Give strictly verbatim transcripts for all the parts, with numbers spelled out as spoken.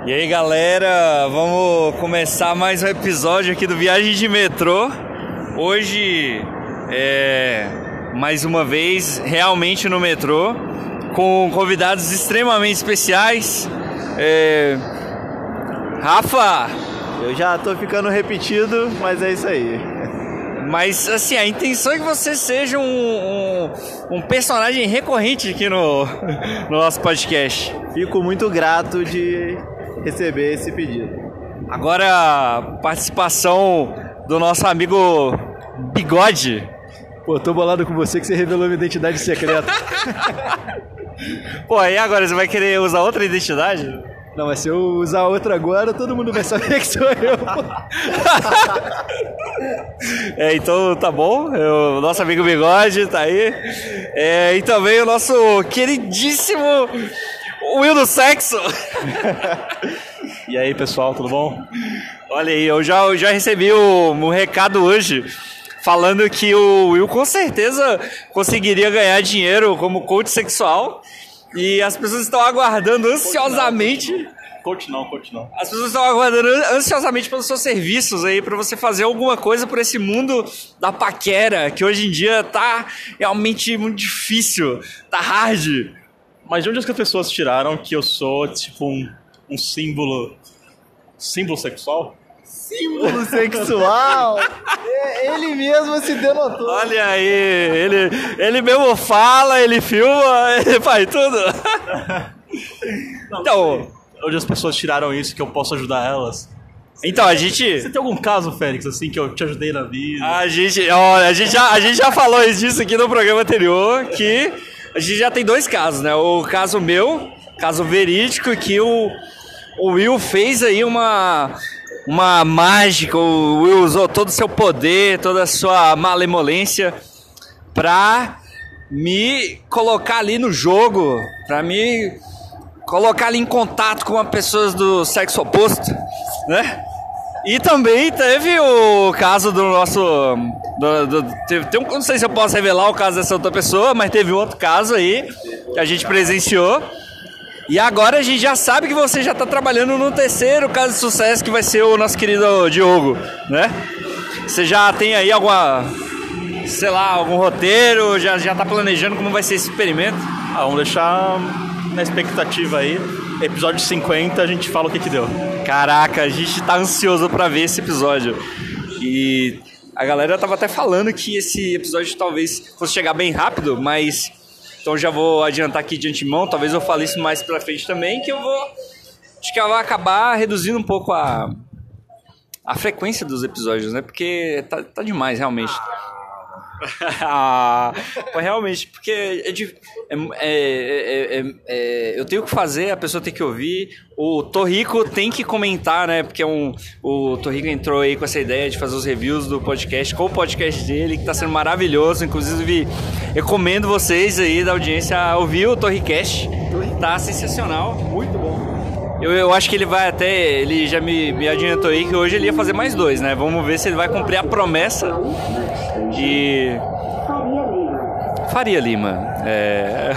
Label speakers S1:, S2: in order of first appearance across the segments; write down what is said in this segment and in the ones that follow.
S1: E aí galera, vamos começar mais um episódio aqui do Viagem de Metrô. Hoje é mais uma vez realmente no metrô, com convidados extremamente especiais. é... Rafa!
S2: Eu já tô ficando repetido, mas é isso aí.
S1: Mas assim, a intenção é que você seja um, um, um personagem recorrente aqui no, no nosso podcast.
S2: Fico muito grato de receber esse pedido.
S1: Agora, participação do nosso amigo Bigode.
S2: Pô, tô bolado com você que você revelou minha identidade secreta.
S1: Pô, e agora, você vai querer usar outra identidade?
S2: Não, mas se eu usar outra agora, todo mundo vai saber que sou eu.
S1: É, então tá bom, o nosso amigo Bigode tá aí. É, e também o nosso queridíssimo Will do Sexo.
S2: E aí, pessoal, tudo bom?
S1: Olha aí, eu já, eu já recebi o, um recado hoje falando que o Will com certeza conseguiria ganhar dinheiro como coach sexual. E as pessoas estão aguardando ansiosamente.
S2: Coach não, coach não.
S1: As pessoas estão aguardando ansiosamente pelos seus serviços aí, pra você fazer alguma coisa por esse mundo da paquera, que hoje em dia tá realmente muito difícil, tá hard.
S3: Mas de onde as pessoas tiraram que eu sou, tipo, um, um símbolo... Símbolo sexual?
S2: Símbolo sexual? Ele mesmo se denotou.
S1: Olha aí, ele, ele mesmo fala, ele filma, ele faz tudo.
S3: Não,
S1: então,
S3: onde as pessoas tiraram isso que eu posso ajudar elas?
S1: então a gente...
S3: Você tem algum caso, Félix, assim, que eu te ajudei na vida?
S1: A gente, olha, a gente já, a gente já falou disso aqui no programa anterior, que a gente já tem dois casos, né? O caso meu, caso verídico, que o, o Will fez aí uma... uma mágica, o Will usou todo o seu poder, toda a sua malemolência pra me colocar ali no jogo, pra me colocar ali em contato com pessoas do sexo oposto, né? E também teve o caso do nosso... Do, do, teve, tem um, não sei se eu posso revelar o caso dessa outra pessoa, mas teve outro caso aí que a gente presenciou. E agora a gente já sabe que você já está trabalhando no terceiro caso de sucesso, que vai ser o nosso querido Diogo, né? Você já tem aí alguma, sei lá, algum roteiro, já, já tá planejando como vai ser esse experimento?
S3: Ah, vamos deixar na expectativa aí. Episódio cinquenta, a gente fala o que que deu.
S1: Caraca, a gente tá ansioso para ver esse episódio. E a galera tava até falando que esse episódio talvez fosse chegar bem rápido, mas... Então já vou adiantar aqui de antemão, talvez eu fale isso mais pra frente também, que eu vou... Acho que vai acabar reduzindo um pouco a, a frequência dos episódios, né? Porque tá, tá demais, realmente. Ah, realmente, porque é, é, é, é, é, eu tenho que fazer, a pessoa tem que ouvir. O Torrico tem que comentar, né? Porque é um, o Torrico entrou aí com essa ideia de fazer os reviews do podcast, com o podcast dele, que tá sendo maravilhoso. Inclusive, recomendo vocês aí da audiência a ouvir o Torricast. Tá sensacional.
S2: Muito bom.
S1: Eu, eu acho que ele vai até... Ele já me, me adiantou aí que hoje ele ia fazer mais dois, né? Vamos ver se ele vai cumprir a promessa de... Faria Lima. É...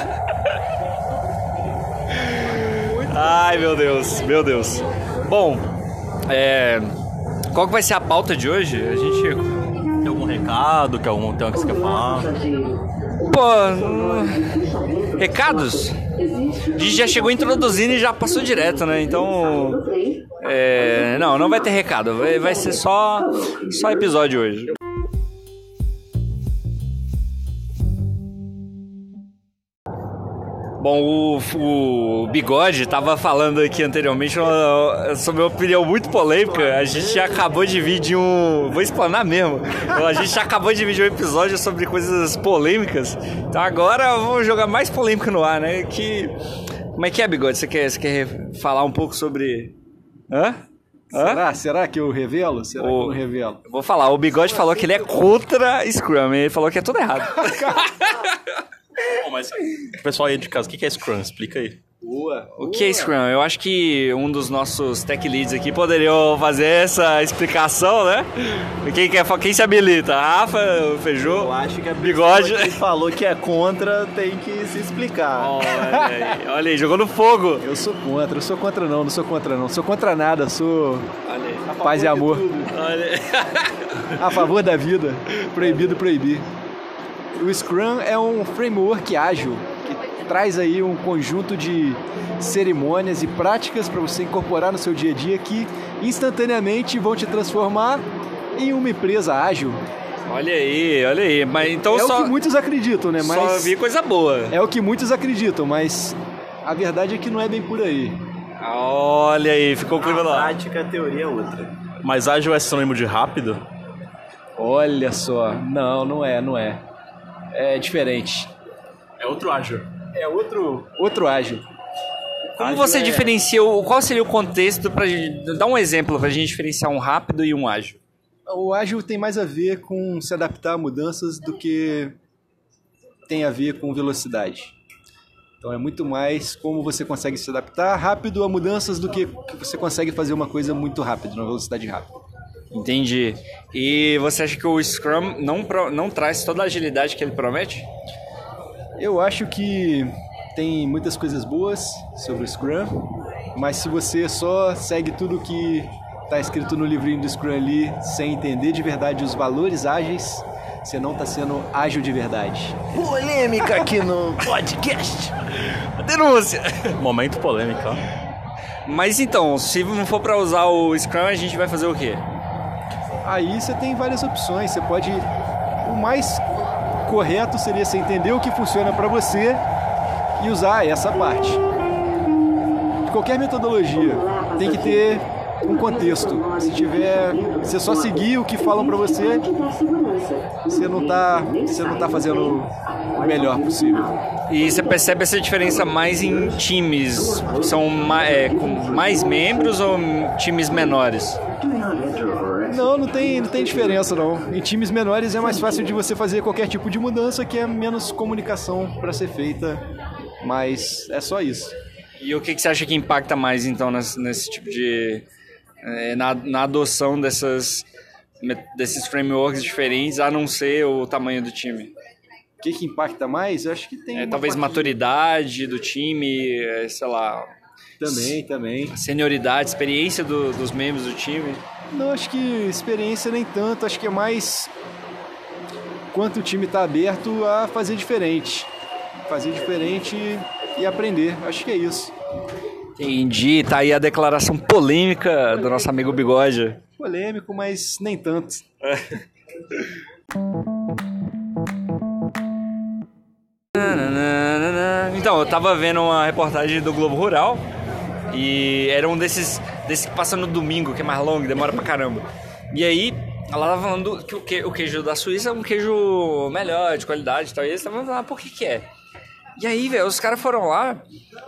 S1: Ai, meu Deus, meu Deus. Bom, é... qual que vai ser a pauta de hoje? A gente...
S3: Tem algum recado? Quer algum tema que você quer falar?
S1: Pô... Hum... Recados? A gente já chegou introduzindo e já passou direto, né? Então... É... Não, não vai ter recado. Vai, vai ser só, só episódio hoje. Bom, o, o Bigode estava falando aqui anteriormente sobre uma opinião muito polêmica. A gente já acabou de vir de um... Vou explanar mesmo. A gente já acabou de vir de um episódio sobre coisas polêmicas. Então agora vamos jogar mais polêmica no ar, né? Que... Como é que é, Bigode? Você quer, você quer falar um pouco sobre... Hã? Hã?
S2: Será? Será que eu revelo? Será
S1: o...
S2: que eu revelo?
S1: Vou falar. O Bigode falou que ele é contra Scrum. Ele falou que é tudo errado.
S3: Bom, mas o pessoal aí de casa, o que é Scrum? Explica aí.
S2: Boa.
S1: O que é Scrum? Eu acho que um dos nossos tech leads aqui poderiam fazer essa explicação, né? Quem, quer, quem se habilita? Rafa, o Feijô,
S4: Eu acho que a
S1: Bigode.
S4: pessoa que falou que é contra tem que se explicar.
S1: Olha aí, olha aí, jogou no fogo.
S2: Eu sou contra, eu sou contra não, não sou contra não. Sou contra nada, sou
S1: Olha aí.
S2: paz e amor.
S1: Olha aí.
S2: A favor da vida. Proibido proibir. O Scrum é um framework ágil que traz aí um conjunto de cerimônias e práticas para você incorporar no seu dia a dia que instantaneamente vão te transformar em uma empresa ágil.
S1: Olha aí, olha aí. Mas então
S2: é
S1: só,
S2: o que muitos acreditam, né? Mas
S1: só vi coisa boa.
S2: é o que muitos acreditam, mas a verdade é que não é bem por aí.
S1: Olha aí, ficou o clima
S4: Na
S1: lá.
S4: prática, a teoria é outra.
S3: Mas ágil é sinônimo de rápido?
S2: Olha só, não, não é, não é. É diferente.
S3: É outro ágil.
S2: É outro, outro ágil.
S1: Como
S2: Ágil
S1: você
S2: é-
S1: diferencia, o- qual seria o contexto para dar um exemplo pra gente diferenciar um rápido e um ágil?
S2: O ágil tem mais a ver com se adaptar a mudanças do que tem a ver com velocidade. Então é muito mais como você consegue se adaptar rápido a mudanças do que que você consegue fazer uma coisa muito rápido, numa velocidade rápida.
S1: Entendi. E você acha que o Scrum não, pro- não traz toda a agilidade que ele promete?
S2: Eu acho que tem muitas coisas boas sobre o Scrum, mas se você só segue tudo que está escrito no livrinho do Scrum ali, sem entender de verdade os valores ágeis, você não está sendo ágil de verdade.
S4: Polêmica aqui no podcast.
S1: Denúncia!
S3: Momento polêmico, ó.
S1: Mas então, se não for para usar o Scrum, a gente vai fazer o quê?
S2: Aí você tem várias opções, você pode... O mais correto seria você entender o que funciona para você e usar essa parte. Qualquer metodologia tem que ter um contexto. Se tiver, você só seguir o que falam para você, você não tá, você não tá fazendo o melhor possível.
S1: E você percebe essa diferença mais em times? São ma- é, com mais membros ou times menores?
S2: Não, não tem, não tem diferença não. Em times menores é mais fácil de você fazer qualquer tipo de mudança, que é menos comunicação para ser feita, mas é só isso.
S1: E o que, que você acha que impacta mais, então, nesse, nesse tipo de... é, na, na adoção dessas, desses frameworks diferentes, a não ser o tamanho do time?
S2: O que, que impacta mais? Eu acho que tem...
S1: É,
S2: uma
S1: talvez
S2: parte-
S1: maturidade do time, é, sei lá,
S2: Também, também.
S1: senioridade, experiência do- dos membros do time.
S2: Não, acho que experiência nem tanto, acho que é mais quanto o time está aberto a fazer diferente. Fazer diferente e aprender, acho que é isso.
S1: Entendi, tá aí a declaração polêmica do nosso amigo Bigode.
S2: Polêmico, mas nem tanto.
S1: Então, eu tava vendo uma reportagem do Globo Rural e era um desses, desses que passa no domingo, que é mais longo, demora pra caramba. E aí, ela tava falando que o, que o queijo da Suíça é um queijo melhor, de qualidade e tal. E eles estavam falando, ah, por que que é? E aí, velho, os caras foram lá.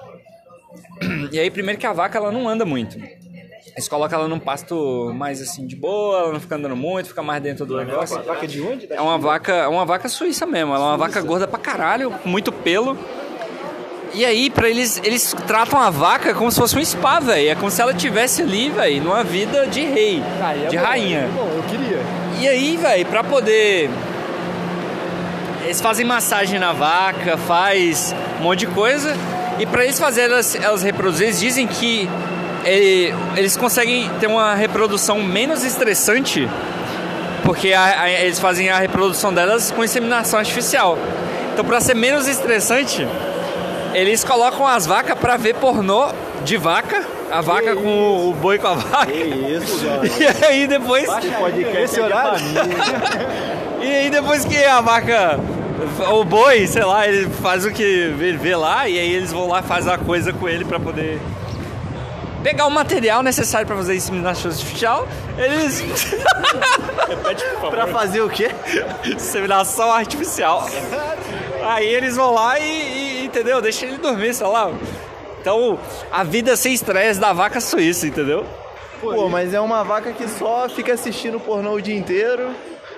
S1: E aí, primeiro que a vaca, ela não anda muito. Eles colocam ela num pasto mais assim, de boa, ela não fica andando muito, fica mais dentro do negócio.
S2: Vaca de onde?
S1: É uma vaca, é uma vaca suíça mesmo, ela é uma vaca gorda pra caralho, com muito pelo. E aí, pra eles, eles tratam a vaca como se fosse um spa, velho. É como se ela tivesse ali, velho, numa vida de rei,
S2: Aí é
S1: de
S2: bom,
S1: rainha.
S2: é bom, eu queria.
S1: E aí, velho, pra poder... Eles fazem massagem na vaca, faz um monte de coisa. E pra eles fazerem elas, elas reproduzir, eles dizem que ele- eles conseguem ter uma reprodução menos estressante, porque a- a- eles fazem a reprodução delas com inseminação artificial. Então, pra ser menos estressante, eles colocam as vacas pra ver pornô de vaca, a vaca com o, o boi com a vaca.
S4: Que isso, Jorge.
S1: E aí depois...
S4: Podcast
S2: Esse
S4: é de
S2: horário?
S4: família.
S1: E aí depois que a vaca, o boi, sei lá, ele faz o que ele vê lá, e aí eles vão lá e fazem a coisa com ele pra poder pegar o material necessário pra fazer inseminação artificial. Eles...
S3: Repete, por favor.
S4: Pra fazer o quê?
S1: inseminação artificial. Aí eles vão lá e, e, entendeu? Deixa ele dormir, sei lá. Então, a vida sem estresse da vaca suíça, entendeu?
S4: Pô, mas é uma vaca que só fica assistindo pornô o dia inteiro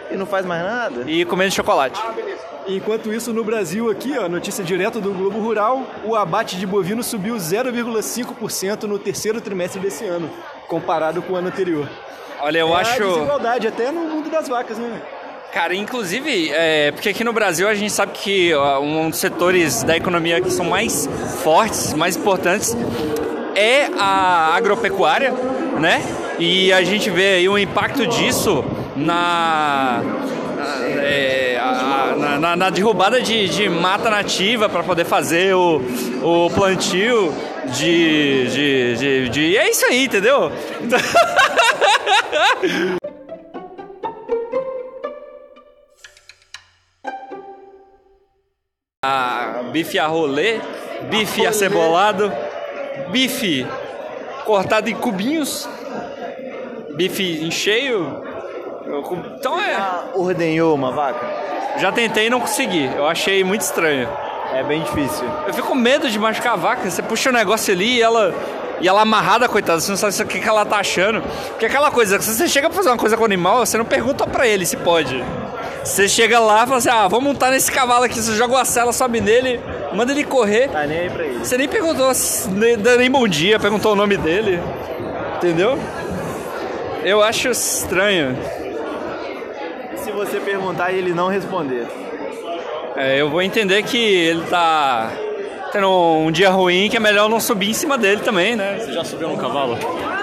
S4: E não faz mais nada?
S1: E comendo chocolate.
S2: Enquanto isso, no Brasil aqui, ó, notícia direto do Globo Rural, o abate de bovino subiu zero vírgula cinco por cento no terceiro trimestre desse ano, comparado com o ano anterior.
S1: Olha, eu
S2: é
S1: acho...
S2: a desigualdade, até no mundo das vacas, né?
S1: Cara, inclusive, é, porque aqui no Brasil a gente sabe que ó, um dos setores da economia que são mais fortes, mais importantes, é a agropecuária, né? E a gente vê aí o impacto disso na... É, a, na, na, na derrubada de, de mata nativa para poder fazer o, o plantio de, de, de, de... É isso aí, entendeu? a bife a rolê, bife acebolado, bife cortado em cubinhos, bife em cheio. Então é.
S4: Já ordenhou uma vaca?
S1: Já tentei e não consegui. Eu achei muito estranho.
S4: É bem difícil.
S1: Eu fico com medo de machucar a vaca. Você puxa o negócio ali e ela. E ela amarrada, coitada, você não sabe o que ela tá achando. Porque aquela coisa, se você chega pra fazer uma coisa com o animal, você não pergunta pra ele se pode. Você chega lá e fala assim, ah, vamos montar nesse cavalo aqui, você joga uma sela, sobe nele, manda ele correr.
S4: Tá nem aí pra ele.
S1: Você nem perguntou, nem, nem bom dia, perguntou o nome dele. Entendeu? Eu acho estranho.
S4: Se você perguntar e ele não responder?
S1: É, eu vou entender que ele tá tendo um dia ruim, que é melhor não subir em cima dele também, né?
S3: Você já subiu num cavalo?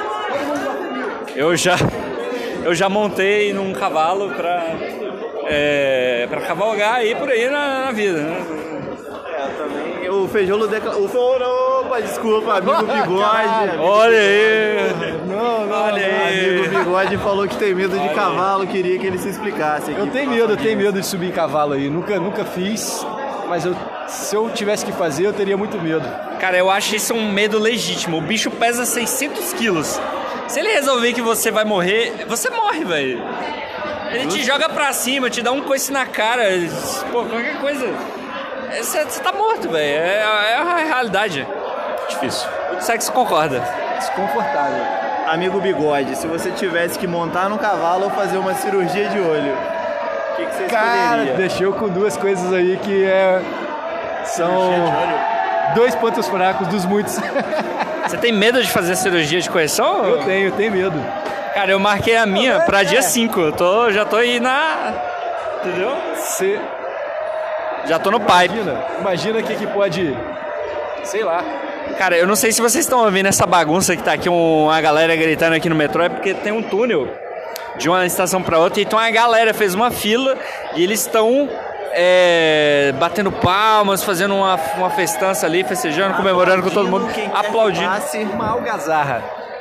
S1: Eu já, eu já montei num cavalo pra, é, pra cavalgar aí por aí na, na vida, né?
S4: É, também. O Feijolo declarou. Opa, desculpa, amigo Bigode.
S1: Olha aí!
S2: Não, não,
S1: Olha aí!
S4: Amigo Bigode falou que tem medo de cavalo, queria que ele se explicasse aqui.
S2: Eu tenho medo, eu tenho medo de subir em cavalo aí. Nunca, nunca fiz, mas eu, se eu tivesse que fazer, eu teria muito medo.
S1: Cara, eu acho isso um medo legítimo. O bicho pesa seiscentos quilos. Se ele resolver que você vai morrer, você morre, velho. Ele te joga pra cima, te dá um coice na cara. Pô, qualquer coisa. Você tá morto, velho. É, é a realidade.
S3: Difícil.
S1: O sexo concorda.
S2: Desconfortável.
S4: Amigo Bigode, se você tivesse que montar no cavalo ou fazer uma cirurgia de olho, o que, que você
S2: Cara,
S4: escolheria?
S2: deixou com duas coisas aí que é... são dois pontos fracos dos muitos.
S1: Você tem medo de fazer cirurgia de correção?
S2: Eu tenho, eu tenho medo.
S1: Cara, eu marquei a minha pra dia cinco. Eu tô, já tô aí na... Entendeu?
S2: Você
S1: Já tô no pipe.
S2: imagina, imagina o que, que pode... Sei lá.
S1: Cara, eu não sei se vocês estão ouvindo essa bagunça que tá aqui, uma galera gritando aqui no metrô, é porque tem um túnel de uma estação pra outra, então a galera fez uma fila e eles estão é, batendo palmas, fazendo uma, uma festança ali, festejando, comemorando com todo mundo,
S4: Quem quer que
S1: aplaudindo.
S4: passe.
S2: Uma algazarra.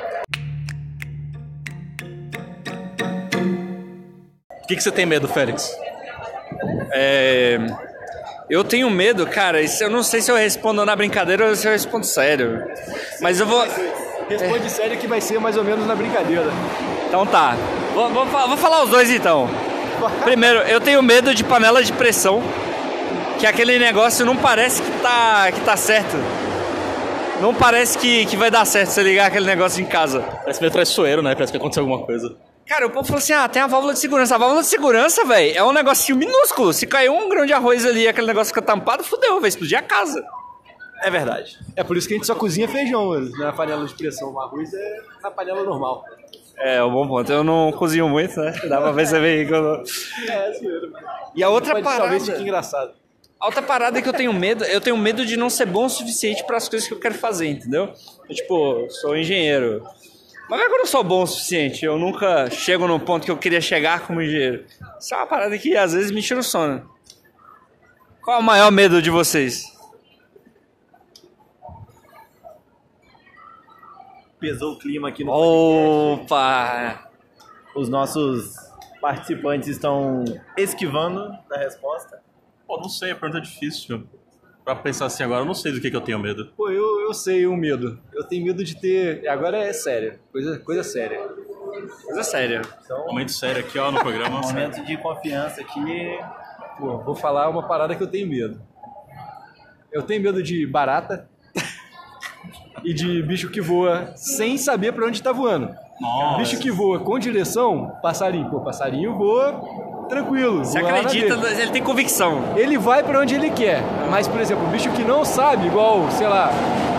S3: O que, que você tem medo, Félix?
S1: É, eu tenho medo, cara, isso eu não sei se eu respondo na brincadeira ou se eu respondo sério, mas eu vou...
S2: Responde sério que vai ser mais ou menos na brincadeira.
S1: Então tá, vou, vou, fa- vou falar os dois então. Primeiro, eu tenho medo de panela de pressão, que aquele negócio não parece que tá, que tá certo. Não parece que, que vai dar certo você ligar aquele negócio em casa.
S3: Parece meio traiçoeiro, né? Parece que aconteceu alguma coisa.
S1: Cara, o povo falou assim, ah, tem a válvula de segurança. A válvula de segurança, velho, é um negocinho minúsculo. Se cair um grão de arroz ali e aquele negócio fica tampado, fudeu, vai explodir a casa.
S4: É verdade.
S2: É por isso que a gente só cozinha feijão na panela de pressão. O arroz é na panela normal.
S1: É, um bom ponto. Eu não cozinho muito, né? Dá pra perceber que eu não...
S2: É, é zoeiro.
S1: E a outra
S2: Pode,
S1: parada...
S2: talvez fique engraçado.
S1: A outra parada que eu tenho medo, eu tenho medo de não ser bom o suficiente para as coisas que eu quero fazer, entendeu? Eu, tipo, sou engenheiro. Mas não é que eu não sou bom o suficiente, eu nunca chego no ponto que eu queria chegar como engenheiro. Isso é uma parada que às vezes me tira o sono. Qual é o maior medo de vocês?
S4: Pesou o clima aqui no
S1: Opa!
S4: Os nossos participantes estão esquivando da resposta.
S3: Pô, não sei, a pergunta é difícil. Pra pensar assim agora, eu não sei do que, que eu tenho medo.
S2: Pô, eu, eu sei um medo. Eu tenho medo de ter... Agora é sério. Coisa, coisa séria.
S1: Coisa séria.
S2: Então,
S3: Momento sério aqui, ó, no programa.
S4: Momento de confiança aqui.
S2: pô, vou falar uma parada que eu tenho medo. Eu tenho medo de barata e de bicho que voa sem saber pra onde tá voando.
S3: Nossa.
S2: Bicho que voa com direção, passarinho. Pô, passarinho voa tranquilo.
S1: Você
S2: vou lá na
S1: acredita,
S2: dele.
S1: ele tem convicção.
S2: Ele vai pra onde ele quer. Mas, por exemplo, um bicho que não sabe, igual, sei lá,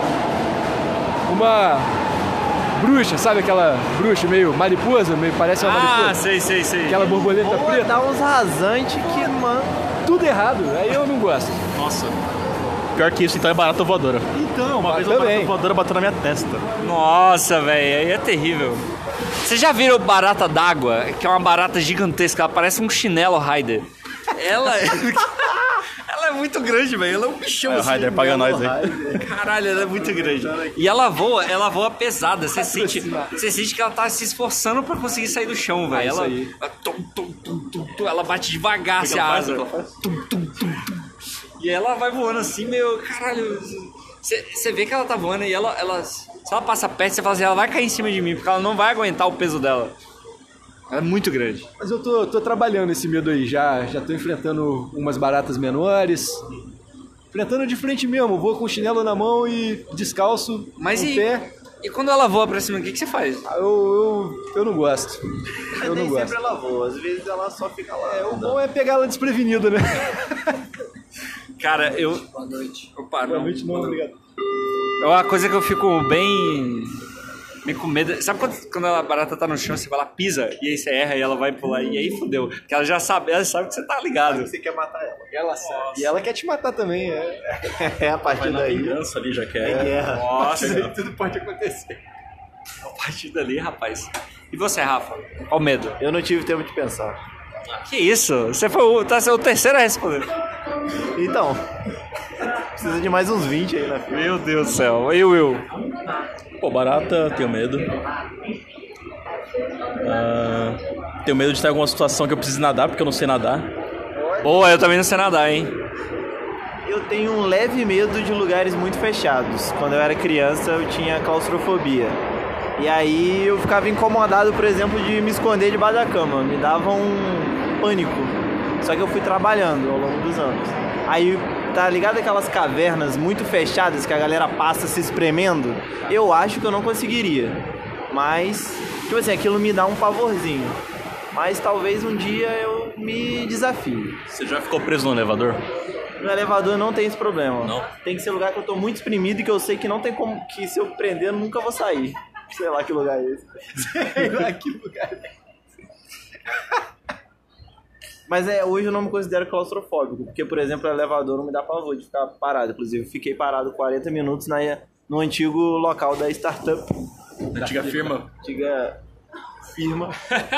S2: uma bruxa, sabe aquela bruxa meio mariposa, meio parece uma
S1: Ah,
S2: mariposa?
S1: sei, sei, sei.
S2: Aquela borboleta
S4: Ou
S2: preta.
S4: dá uns rasantes que, mano...
S2: Tudo errado. Aí eu não gosto.
S3: Nossa. Pior que isso, então é barata voadora.
S2: Então,
S3: Uma
S2: mas
S3: vez uma barata
S2: também.
S3: voadora bateu na minha testa.
S1: Nossa, velho, aí é terrível. Vocês já viram barata d'água? Que é uma barata gigantesca, ela parece um chinelo Raider. Ela é... ela é muito grande, velho. Ela é um bichão
S3: Aí o
S1: assim.
S3: Raider paga nós aí.
S1: Caralho, ela é muito grande. E ela voa, ela voa pesada. Você sente, você sente que ela tá se esforçando pra conseguir sair do chão, velho.
S2: isso
S1: Ela,
S2: aí.
S1: ela, tum, tum, tum, tum, tum, ela bate devagar se a asa. Tum, tum, tum, tum. E ela vai voando assim, meu, caralho. Você vê que ela tá voando e ela, ela. Se ela passa perto, você fala assim, ela vai cair em cima de mim, porque ela não vai aguentar o peso dela. Ela é muito grande.
S2: Mas eu tô, tô trabalhando esse medo aí. Já, já tô enfrentando umas baratas menores. Enfrentando de frente mesmo. Vou com o chinelo na mão e descalço,
S1: Mas
S2: com o
S1: e,
S2: pé.
S1: e quando ela voa pra cima, o que que você faz?
S2: Eu, eu, eu não gosto. Eu não
S4: Nem
S2: gosto.
S4: sempre ela voa, às vezes ela só fica lá.
S2: É, o bom é pegar ela desprevenida, né?
S1: Cara, eu... Boa noite. Opa, não.
S2: Boa noite, não, obrigado.
S1: É uma coisa que eu fico bem... Bem com medo. Sabe quando, quando a barata tá no chão, você vai lá, pisa, e aí você erra e ela vai pular, e aí fudeu. Porque ela já sabe, ela sabe que você tá ligado.
S4: Você quer matar ela.
S2: Ela sabe. E ela quer te matar também, é.
S4: É, a partir
S3: Vai na
S4: daí.
S3: vingança ali, já que
S4: É
S3: é.
S4: guerra.
S1: Nossa,
S2: Tudo pode acontecer.
S1: a partir dali, rapaz. E você, Rafa? Qual o medo?
S4: Eu não tive tempo de pensar.
S1: Que isso? Você foi o, tá, você é o terceiro a responder.
S4: Então, precisa de mais uns vinte aí na fila.
S1: Meu Deus do céu. E o Will?
S3: Pô, barata, tenho medo. Ah, tenho medo de ter alguma situação que eu precise nadar, porque eu não sei nadar.
S1: Boa, eu também não sei nadar, hein?
S4: Eu tenho um leve medo de lugares muito fechados. Quando eu era criança, eu tinha claustrofobia. E aí eu ficava incomodado, por exemplo, de me esconder debaixo da cama. Me dava um pânico. Só que eu fui trabalhando ao longo dos anos. Aí, tá ligado aquelas cavernas muito fechadas que a galera passa se espremendo? Eu acho que eu não conseguiria. Mas, tipo assim, aquilo me dá um pavorzinho. Mas talvez um dia eu me desafie.
S3: Você já ficou preso no elevador?
S4: No elevador não tem esse problema.
S3: Não?
S4: Tem que ser lugar que eu tô muito exprimido e que eu sei que não tem como... Que se eu prender, eu nunca vou sair. Sei lá que lugar é esse. Sei lá que lugar é esse. Mas é, hoje eu não me considero claustrofóbico. Porque, por exemplo, o elevador não me dá pavor de ficar parado. Inclusive, eu fiquei parado quarenta minutos na, no antigo local da startup.
S3: Antiga firma.
S4: Antiga firma.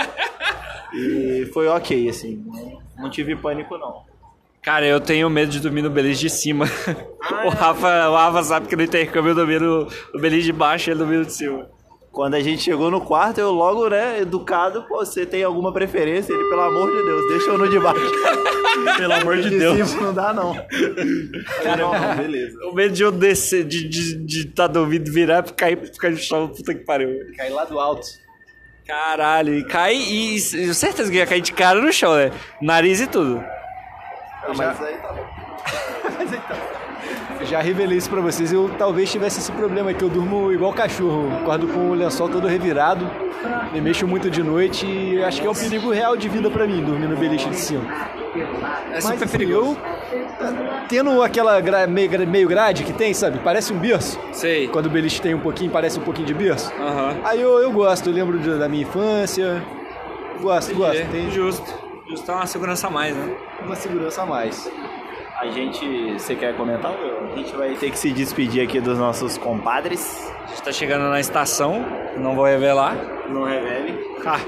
S4: E foi ok, assim. Não, não tive pânico, não.
S1: Cara, eu tenho medo de dormir no beliche de cima.
S4: Ah,
S1: o,
S4: é.
S1: Rafa, o Rafa sabe que no intercâmbio eu dormi no, no beliche de baixo e ele dormiu de cima.
S4: Quando a gente chegou no quarto, eu logo, né, educado, pô, você tem alguma preferência? Ele, pelo amor de Deus, deixa eu no de baixo.
S3: Pelo amor de
S4: De
S3: Deus.
S4: cima não dá, não. Cara, não, beleza.
S1: O medo de eu descer, de estar de, de tá dormindo, virar e cair, ficar no chão, puta que pariu.
S2: Cai lá do alto.
S1: Caralho, e cai e, e certeza que ia cair de cara no chão, né? Nariz e tudo.
S4: Não, mas aí tá bom.
S2: Mas então, eu já revelei isso pra vocês. Eu talvez tivesse esse problema que eu durmo igual cachorro. Acordo com o lençol todo revirado. Me mexo muito de noite e acho que é um perigo real de vida pra mim, dormir no beliche de cima.
S1: É super
S2: Mas,
S1: perigoso.
S2: Eu, tendo aquela gra, meio, gra- meio grade que tem, sabe? Parece um berço.
S1: Sei.
S2: Quando o beliche tem um pouquinho, parece um pouquinho de berço.
S1: Aham.
S2: Aí eu, eu gosto, eu lembro de- da minha infância. Gosto, gosto. Tem
S1: Justo. Justo é uma segurança a mais, né?
S2: uma segurança a mais.
S4: A gente, você quer comentar? Will? A gente vai ter que se despedir aqui dos nossos compadres.
S1: A gente tá chegando na estação, não vou revelar.
S4: Não revele.
S1: Ah,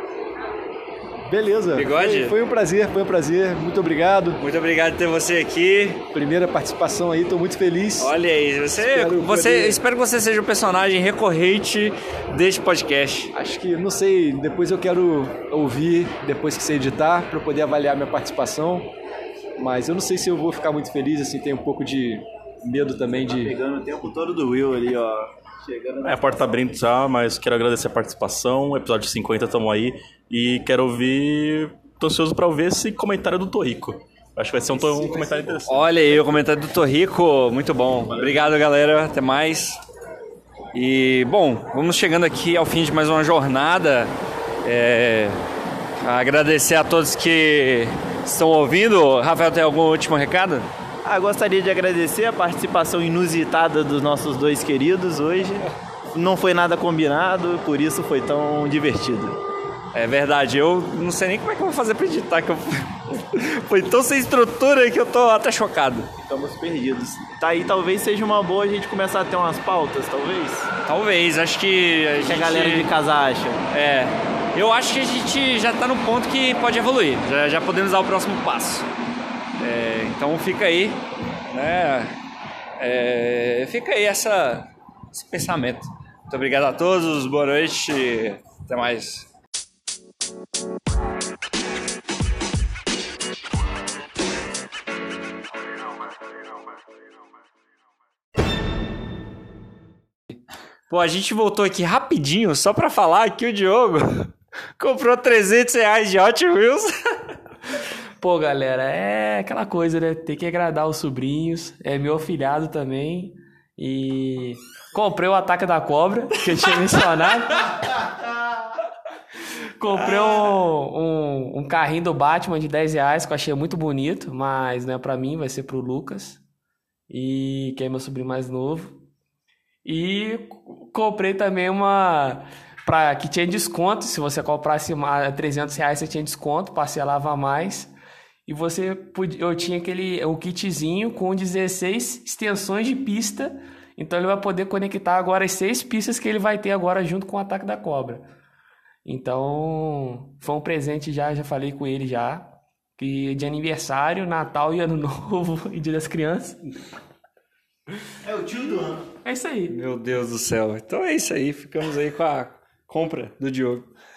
S2: Beleza.
S1: Bigode?
S2: Foi, foi um prazer, foi um prazer. Muito obrigado.
S1: muito obrigado por ter você aqui.
S2: Primeira participação aí, tô muito feliz.
S1: Olha aí, você,
S2: Espero
S1: você,
S2: poder-
S1: espero que você seja um personagem recorrente deste podcast.
S2: Acho que, não sei, depois eu quero ouvir, depois que você editar, para poder avaliar minha participação. Mas eu não sei se eu vou ficar muito feliz, assim, tem um pouco de medo também de...
S4: Pegando o tempo todo do Will ali, ó. Chegando
S3: É, a porta tá abrindo já, mas quero agradecer a participação. Episódio cinquenta, tamo aí. E quero ouvir. Tô ansioso pra ouvir esse comentário do Torrico. Acho que vai ser um, to- um comentário interessante.
S1: Olha aí o comentário do Torrico, muito bom. Obrigado, galera, até mais. E, bom, vamos chegando aqui ao fim de mais uma jornada. É... Agradecer a todos que estão ouvindo. Rafael, tem algum último recado?
S4: Ah, gostaria de agradecer a participação inusitada dos nossos dois queridos hoje. Não foi nada combinado, por isso foi tão divertido.
S1: É verdade, eu não sei nem como é que eu vou fazer pra editar, que eu... foi tão sem estrutura que eu tô até chocado.
S4: Ficamos perdidos. Tá aí, talvez seja uma boa a gente começar a ter umas pautas, talvez?
S1: Talvez, acho que a
S4: O que
S1: gente...
S4: a galera de casa acha?
S1: É, eu acho que a gente já tá no ponto que pode evoluir, já, já podemos dar o próximo passo. É, então fica aí, né, é, fica aí essa, esse pensamento. Muito obrigado a todos, boa noite, até mais. Pô, a gente voltou aqui rapidinho só pra falar que o Diogo comprou trezentos reais de Hot Wheels.
S5: Pô, galera, é aquela coisa, né? Tem que agradar os sobrinhos. É meu afilhado também. E comprei o Ataque da Cobra, que eu tinha mencionado. Comprei um, um, um carrinho do Batman de dez reais, que eu achei muito bonito, mas não é pra mim, vai ser pro Lucas. E que é meu sobrinho mais novo. E comprei também uma... Pra, que tinha desconto, se você comprasse trezentos reais, você tinha desconto, parcelava mais. E você podia, eu tinha aquele um kitzinho com dezesseis extensões de pista. Então ele vai poder conectar agora as seis pistas que ele vai ter agora junto com o Ataque da Cobra. Então foi um presente já, já falei com ele já. Que de aniversário, Natal e Ano Novo e Dia das Crianças.
S4: É o tio do ano.
S5: É isso aí.
S1: Meu Deus do céu. Então é isso aí, ficamos aí com a compra do Diogo.